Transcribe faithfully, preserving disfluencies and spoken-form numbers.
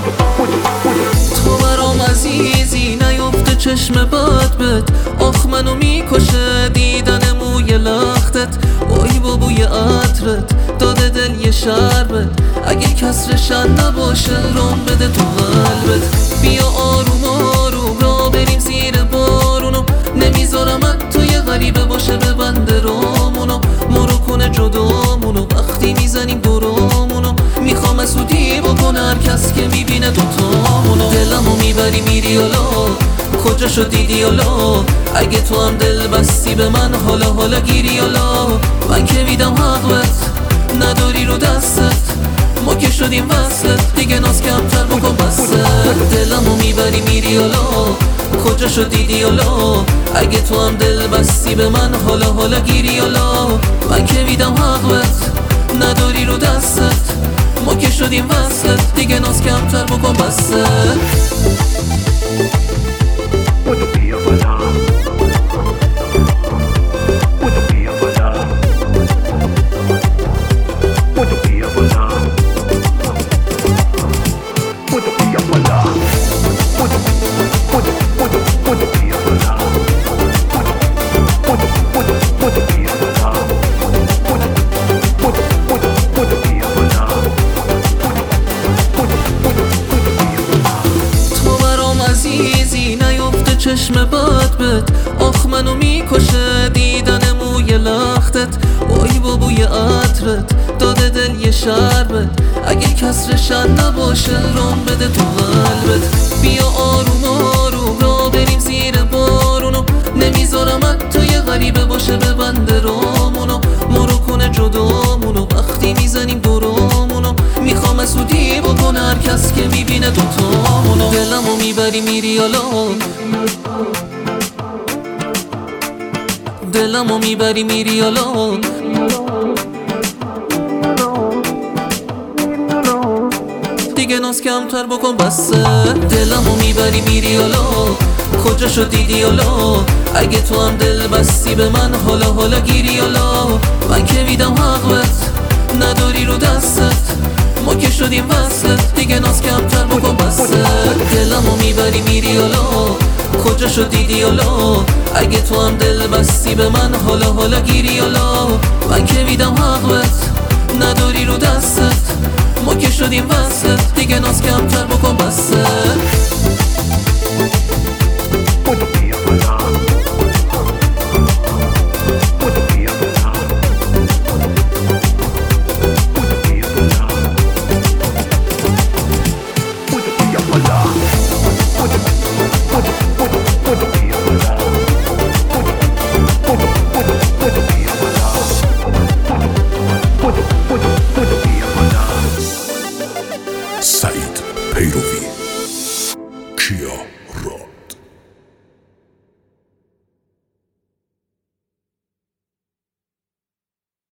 تو برام عزیزی نیفته چشم بد بد، آخ منو میکشه دیدن موی لختت. وای با بوی عطرت داده دل یه شربت، اگه کسرشن نباشه رام بده تو قلبت. بیا آروم آروم را بریم زیر بارونو، نمیذارم تو یه غریبه باشه ببنده رامونو. مرو کنه جدامونو وقتی میزنیم دورامونو، میخوام اسودی بکنه هر کس که میبینه دوتامونو. دلمو میبری میری حالا کجا شو دیدی حالا، اگه تو هم دل بستی به من حالا حالا گیری حالا. من که میدم حقت نداری رو دستت، ما که شدیم وصلت دیگه ناز کمتر بکن بسته. دلمو میبری میری حالا کجا شو دیدی حالا، اگه تو هم دل بستی به من حالا حالا گیری حالا. من که میدم حقت نداری رو دستت، ما که شدیم وصلت دیگه ناز کمتر بکن بسته. چشم بد بد، آخ منو میکشه دیدن موی لختت. وای با بوی عطرت داده دل یه شربت، اگه کسرشن نباشه رام بده تو قلبت. بیا آروم آروم را بریم زیر بارونو، نمیذارم تو یه غریبه باشه ببنده رامونو. مرو کنه جدامونو وقتی میزنیم دورامونو، میخوام اسودی بکنه هر کس که میبینه دوتامونو. دلمو میبری میری حالا دلمو میبری میری حالا، دیگه ناز کمتر بکن بسه. دلمو میبری میری حالا کجا شو دیدی حالا، اگه تو هم دل بستی به من حالا حالا گیری حالا. من که میدم حقت نداری رو دستت، ما که شدیم وصلت دیگه ناز کمتر بکن بسه. دلمو میبری میری حالا کجا شو دیدی حالا، اگه تو هم دل بستی به من حالا حالا گیری حالا. من که میدم حقت نداری رو دستت، ما که شدیم وصلت دیگه ناز کمتر بکن بسه. سعید پیروی کیا